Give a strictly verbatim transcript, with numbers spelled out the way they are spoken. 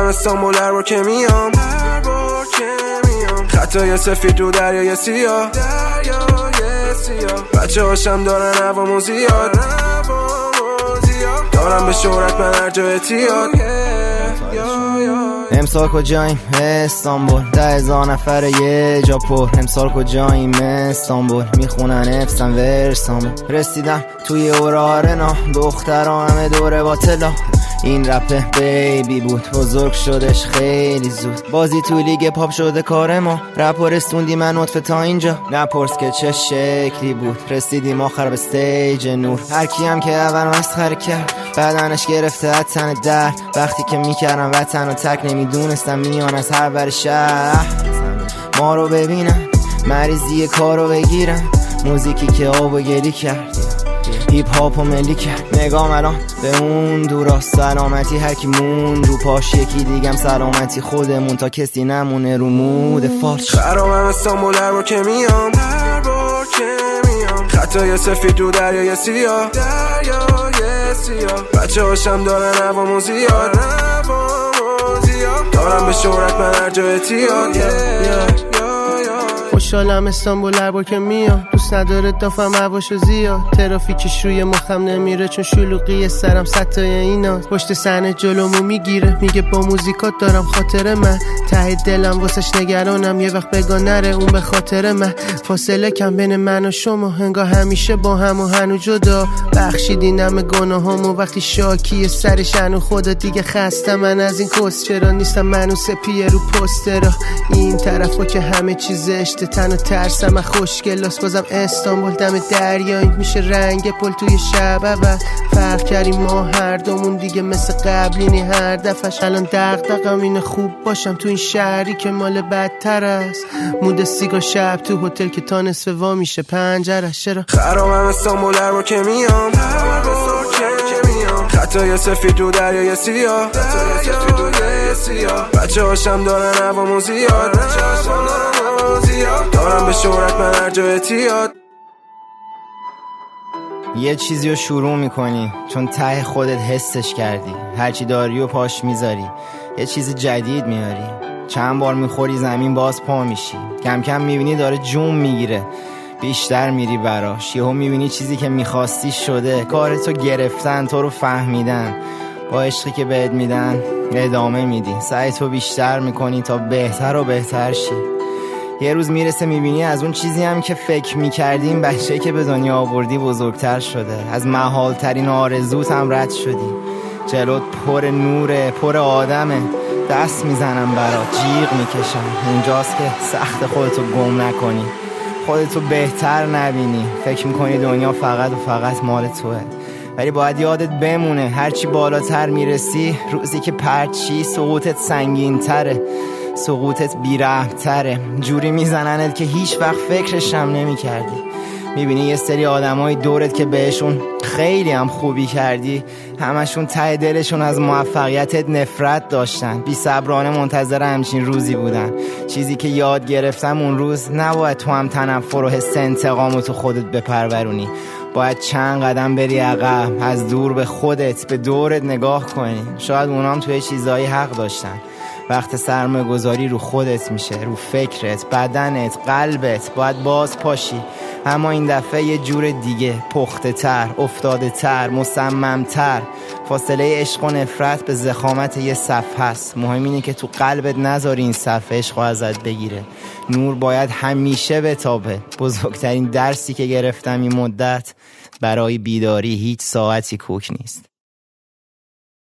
خرامم استانبول هر بار که میام، هر بار که میام خطای سفید رو دریای سیاه، دریای سیاه بچه هاشم دارن هوامو زیاد، دارم به شهرت من هر جای تیاد. امسال کجاییم استانبول، ده هزار نفر یه جا پر. امسال کجاییم استانبول، میخونن افسن ورسامو. رسیدم توی اورارنا، دخترها همه دوره با طلا. این رپ بیبی بود، بزرگ شدش خیلی زود. بازی توی لیگ پاپ شده کار ما، رپ و رسوندی من نطفه تا اینجا. نپرس که چه شکلی بود، رسیدیم آخر به استیج نور. هر کیم که اول مسخره کرد، بدنش گرفته از تن در. وقتی که میکردم وطن و تک، نمیدونستم میان از هر بر شهر. ما رو ببینن، مریضی کارو بگیرن، موزیکی که آب و گلی کرد، هیپ هاپ و ملی کرد. نگام الان به اون دورا، سلامتی هر کی مون رو پاش، یکی دیگم سلامتی خودمون تا کسی نمونه رو مود فارش. خرامم استانبول هر بار که میام، هر بار که میام خطای سفید رو دریای سیاه، دریای سیاه بچه هاشم دارن هوامو زیاد، دارم به شهرت من هر جای تیاد. خوشحالم استانبول هر بار که میام، دوست نداره دافم هواشو زیاد. ترافیکش روی مخم نمیره چون شلوغی سرم ستای اینا. پشت صحنه جلومو میگیره، میگه با موزیکات دارم خاطر من. ته دلم واسش نگرانم، یه وقت بگا نره اون به خاطر من. فاصله کم بین من و شما، انگار همیشه با هم و هنو جدا. بخشیدین همه گناهامو وقتی شاکی سرش هنو. خدا دیگه خسته من از این کس، چرا نیستم منو سپیه رو پسترا. این طرفا که همه چیز اشته، تن و ترسم خوشگلاست. بازم استانبول دم دریا، این میشه رنگ پل توی شب. و فرق کردیم ما هر دومون دیگه، مثل قبلینی هر دفعش. الان دغدغم اینه خوب باشم تو این شهری که مال بدتر است. مود سیگار شب تو هتل که تا نصف وا میشه پنجرش. چرا خرامم استانبول هر بار که میام، هر بار که میام خطای سفید رو دریای سیاه، دریای سیاه بچه هاشم دارن هوامو زیاد، دارم به شهرت من هر جای تیاد. یه چیزی رو شروع میکنی چون ته خودت حسش کردی، هرچی داری و پاش میذاری، یه چیز جدید میاری. چند بار میخوری زمین باز پا میشی، کم کم میبینی داره جون میگیره، بیشتر میری براش. یهو میبینی چیزی که میخواستی شده، کارتو گرفتن، تو رو فهمیدن، با عشقی که بهت میدن ادامه میدی، سعی تو بیشتر میکنی تا بهتر و بهتر شی. یه روز میرسه میبینی از اون چیزی هم که فکر میکردیم بچه‌ای که به دنیا آوردی بزرگتر شده، از محال ترین آرزوت هم رد شدی. جلوت پر نوره، پر آدمه، دست میزنم برات، جیغ میکشم. اونجاست که سخت خودتو گم نکنی، خودتو بهتر نبینی، فکر میکنی دنیا فقط و فقط مال توه. ولی باید یادت بمونه هرچی بالاتر میرسی، روزی که پرچی سقوطت سنگین تره، سقوطت بی‌رحم‌تره. جوری میزننت که هیچ وقت فکرش هم نمی کردی. میبینی یه سری آدمای دورت که بهشون خیلی هم خوبی کردی، همشون ته دلشون از موفقیتت نفرت داشتن، بی صبرانه منتظر همچین روزی بودن. چیزی که یاد گرفتم اون روز، نباید تو هم تنفر و حس انتقامو تو خودت بپرورونی. باید چند قدم بری عقب، از دور به خودت، به دورت نگاه کنی. شاید اونام توی چیزایی حق داشتن. وقت سرمایه گذاری رو خودت میشه، رو فکرت، بدنت، قلبت. باید باز پاشی، اما این دفعه یه جور دیگه، پخته تر، افتاده تر، مصمم تر. فاصله عشق و نفرت به ضخامت یه صف هست. مهم اینه که تو قلبت نذاری این صف عشق ازت بگیره. نور باید همیشه بتابه. بزرگترین درسی که گرفتم این مدت، برای بیداری هیچ ساعتی کوک نیست.